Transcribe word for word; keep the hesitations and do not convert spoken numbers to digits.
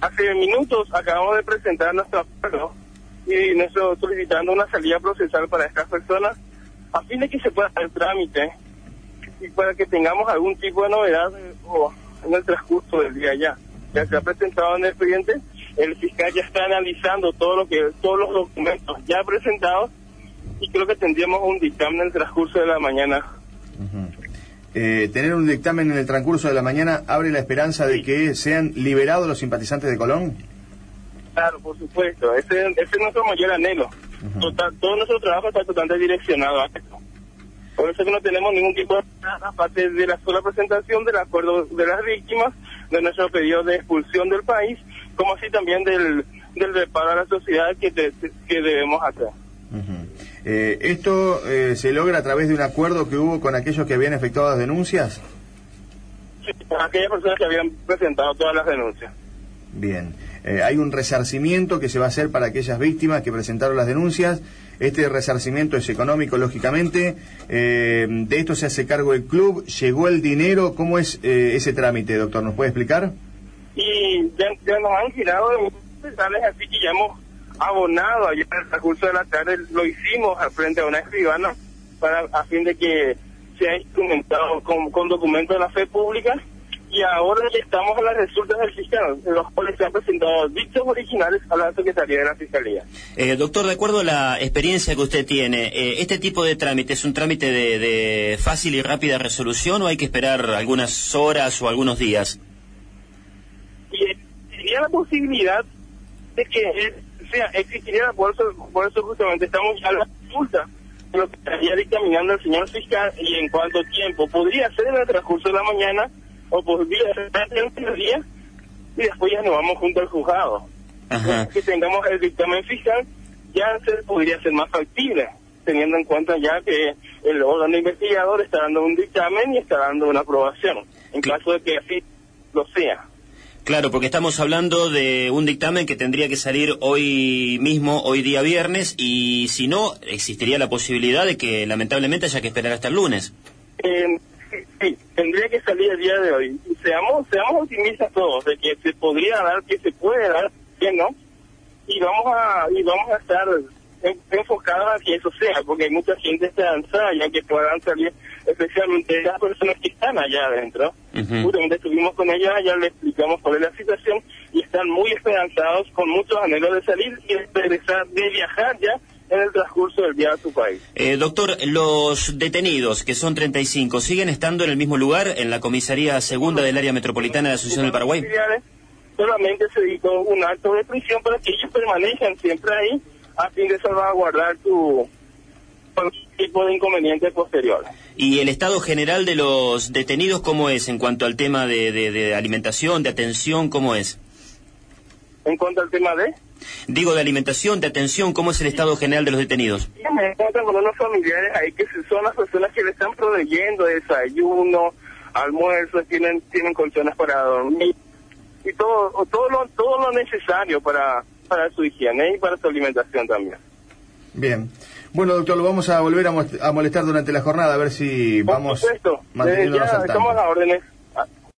hace minutos acabamos de presentar nuestro acuerdo y nuestro solicitando una salida procesal para estas personas a fin de que se pueda hacer trámite y para que tengamos algún tipo de novedad eh, o en el transcurso del día ya. Ya se ha presentado en el expediente, el fiscal ya está analizando todo lo que todos los documentos ya presentados y creo que tendríamos un dictamen en el transcurso de la mañana. Uh-huh. eh, tener un dictamen en el transcurso de la mañana abre la esperanza de que sean liberados los simpatizantes de Colón. Claro, por supuesto, ese, ese es nuestro mayor anhelo. Uh-huh. Total, todo nuestro trabajo está totalmente direccionado a esto. Por eso que no tenemos ningún tipo de nada, aparte de la sola presentación del acuerdo de las víctimas, de nuestro pedido de expulsión del país, como así también del, del reparo a la sociedad que, te, que debemos hacer. Uh-huh. eh, ¿Esto eh, se logra a través de un acuerdo que hubo con aquellos que habían efectuado las denuncias? Sí, con aquellas personas que habían presentado todas las denuncias. Bien. Eh, hay un resarcimiento que se va a hacer para aquellas víctimas que presentaron las denuncias. Este resarcimiento es económico, lógicamente. Eh, de esto se hace cargo el club. ¿Llegó el dinero? ¿Cómo es eh, ese trámite, doctor? ¿Nos puede explicar? Y ya, ya nos han girado de muchos detalles, así que ya hemos abonado ayer en el transcurso de la tarde, lo hicimos al frente a una escribana para a fin de que sea instrumentado con, con documentos de la fe pública. Y ahora ya estamos a las resultas del fiscal, los cuales se han presentado dichos originales a la Secretaría de la Fiscalía. Eh, doctor, de acuerdo a la experiencia que usted tiene, eh, ¿este tipo de trámite es un trámite de, de fácil y rápida resolución o hay que esperar algunas horas o algunos días? Y existiría la posibilidad de que, eh, o sea, existiría, por eso, por eso justamente estamos ya a la consulta, lo que estaría dictaminando el señor fiscal y en cuánto tiempo podría ser en el transcurso de la mañana o podría ser en el día y después ya nos vamos junto al juzgado. Ajá. Que tengamos el dictamen fiscal ya se podría ser más factible, teniendo en cuenta ya que el órgano investigador está dando un dictamen y está dando una aprobación, en caso de que así lo sea. Claro, porque estamos hablando de un dictamen que tendría que salir hoy mismo, hoy día viernes, y si no, existiría la posibilidad de que lamentablemente haya que esperar hasta el lunes. Eh, sí, sí, tendría que salir el día de hoy. Y seamos, seamos optimistas todos, de que se podría dar, que se puede dar, que no, y vamos a, y vamos a estar en, enfocados a que eso sea, porque hay mucha gente esperanzada ya que puedan salir, especialmente las personas que están allá adentro. Uh-huh. Justamente estuvimos con ellas, ya les explicamos cuál es la situación, y están muy esperanzados, con muchos anhelos de salir y de regresar, de viajar ya en el transcurso del día a su país. Eh, doctor, los detenidos, que son treinta y cinco, ¿siguen estando en el mismo lugar, en la comisaría segunda del área metropolitana de la Asunción del Paraguay? Solamente se dictó un acto de prisión para que ellos permanezcan siempre ahí, a fin de salvaguardar su tipo de inconvenientes posteriores. ¿Y el estado general de los detenidos cómo es en cuanto al tema de, de, de alimentación, de atención, cómo es? ¿En cuanto al tema de? Digo, de alimentación, de atención, ¿cómo es el estado general de los detenidos? Sí, me encuentro con unos familiares ahí que son las personas que le están proveyendo desayuno, almuerzos, tienen tienen colchones para dormir y todo todo lo, todo lo necesario para, para su higiene y para su alimentación también. Bien. Bueno, doctor, lo vamos a volver a, a molestar durante la jornada, a ver si Por vamos supuesto, manteniéndonos ya al tanto. estamos a las órdenes.